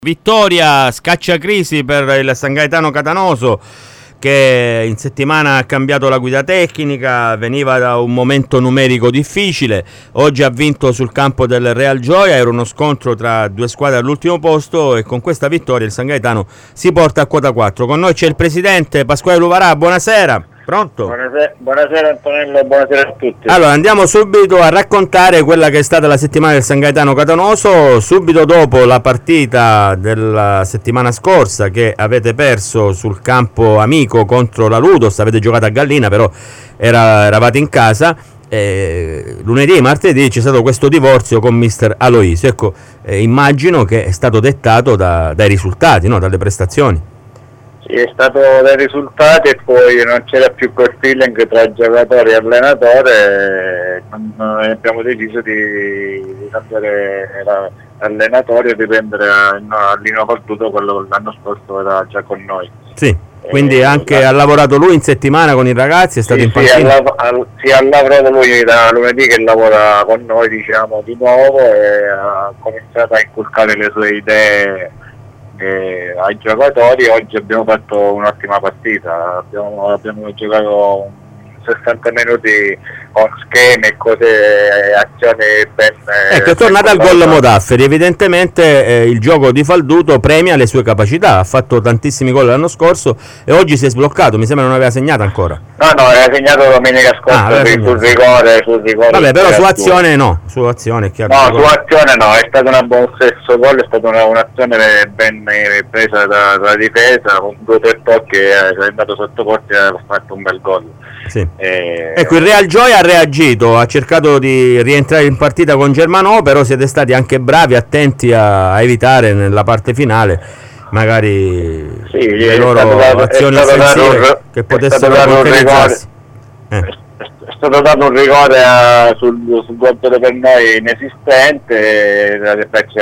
Vittoria scacciacrisi per il San Gaetano Catanoso, che in settimana ha cambiato la guida tecnica, veniva da un momento numerico difficile, oggi ha vinto sul campo del Real Gioia, era uno scontro tra due squadre all'ultimo posto e con questa vittoria il San Gaetano si porta a quota 4. Con noi c'è il presidente Pasquale Luvarà, buonasera. Pronto? Buonasera Antonello, buonasera a tutti. Allora andiamo subito a raccontare quella che è stata la settimana del San Gaetano Catanoso, subito dopo la partita della settimana scorsa che avete perso sul campo amico contro la Ludos, avete giocato a Gallina però eravate in casa. Lunedì e martedì c'è stato questo divorzio con mister Aloisio, ecco, immagino che è stato dettato dai risultati, no? Dalle prestazioni. Sì, è stato dai risultati e poi non c'era più quel feeling tra giocatori e allenatore, abbiamo deciso di cambiare l'allenatore e di prendere Lino Falduto, quello che l'anno scorso era già con noi. Sì, quindi anche ha lavorato lui in settimana con i ragazzi, è stato in panchina? Sì, ha lavorato lui da lunedì che lavora con noi, diciamo, di nuovo, e ha cominciato a inculcare le sue idee ai giocatori. Oggi abbiamo fatto un'ottima partita, abbiamo giocato 60 minuti con schemi e cose, azioni ben... Ecco, è tornato al gol Modafferi, evidentemente il gioco di Falduto premia le sue capacità, ha fatto tantissimi gol l'anno scorso e oggi si è sbloccato, mi sembra non aveva segnato ancora. No, aveva segnato domenica scorsa sul rigore. Vabbè, però su azione no, su azione è chiaro. No, su azione no, è stato un buon stesso gol, è stata un'azione ben presa dalla difesa, con 2 o 3 tocchi, è andato sotto porta e ha fatto un bel gol. Sì. Ecco, il Real Gioia ha reagito, ha cercato di rientrare in partita con Germanò, però siete stati anche bravi, attenti a evitare nella parte finale magari le loro azioni offensive che potessero concretizzarsi. È stato dato un rigore sul gol per noi inesistente, il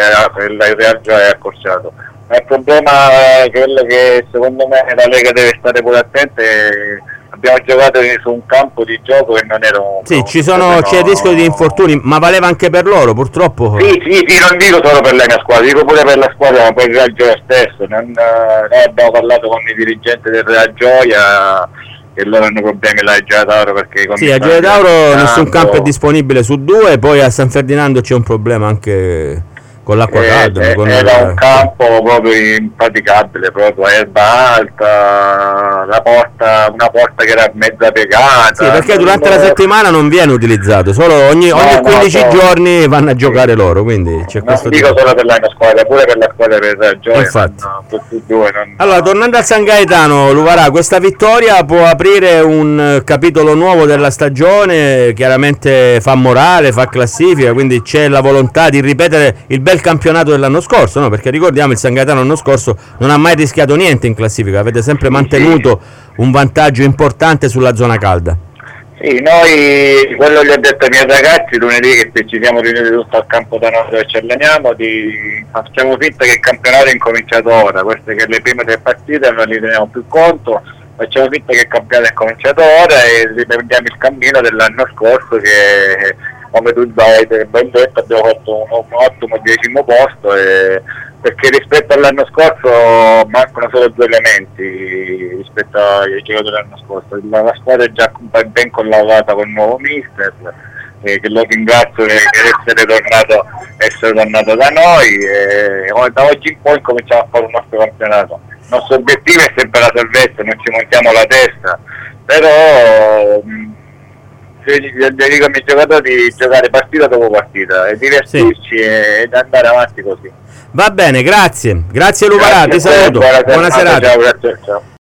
Real Gioia è accorciato. Ma il problema è quello che secondo me la Lega deve stare pure attenta. Abbiamo giocato su un campo di gioco che non era un... Sì, c'è il rischio di infortuni, ma valeva anche per loro, purtroppo. Sì, non dico solo per la mia squadra, dico pure per la squadra, ma per il Real Gioia stesso. Noi abbiamo parlato con i dirigenti del Real Gioia e loro hanno problemi alla Gioia Tauro perché... Sì, a Gioia Tauro nessun campo è disponibile su 2, poi a San Ferdinando c'è un problema anche... con l'acqua calda, era un campo proprio impraticabile, proprio erba alta, una porta che era mezza piegata. Sì, perché durante la settimana non viene utilizzato, solo ogni 15 giorni vanno a giocare loro, quindi c'è questo. Non dico solo per la mia squadra, pure per la squadra per Gioia. Infatti. Tutti e due. Allora, tornando al San Gaetano, Luvarà, questa vittoria può aprire un capitolo nuovo della stagione, chiaramente fa morale, fa classifica, quindi c'è la volontà di ripetere il bel campionato dell'anno scorso, no? Perché ricordiamo il San Gaetano l'anno scorso non ha mai rischiato niente in classifica, avete sempre mantenuto un vantaggio importante sulla zona calda. Sì, noi quello gli ho detto ai miei ragazzi lunedì che ci siamo riuniti tutti al campo da noi dove ci alleniamo, facciamo finta che il campionato è incominciato ora, queste che le prime 3 partite non li teniamo più conto, facciamo finta che il campionato è cominciato ora e riprendiamo il cammino dell'anno scorso che, come tu hai ben detto, abbiamo fatto un ottimo 10° posto, perché rispetto all'anno scorso mancano solo 2 elementi rispetto ai giocatori dell'anno scorso. La squadra è già ben collaborata con il nuovo mister, che lo ringrazio di essere tornato da noi, e da oggi in poi cominciamo a fare un nostro campionato. Il nostro obiettivo è sempre la salvezza, non ci montiamo la testa, però dico ai miei giocatori di giocare partita dopo partita e divertirci ed andare avanti così. Va bene, grazie Luvarà, ti saluto, buona serata. Ciao, grazie, ciao.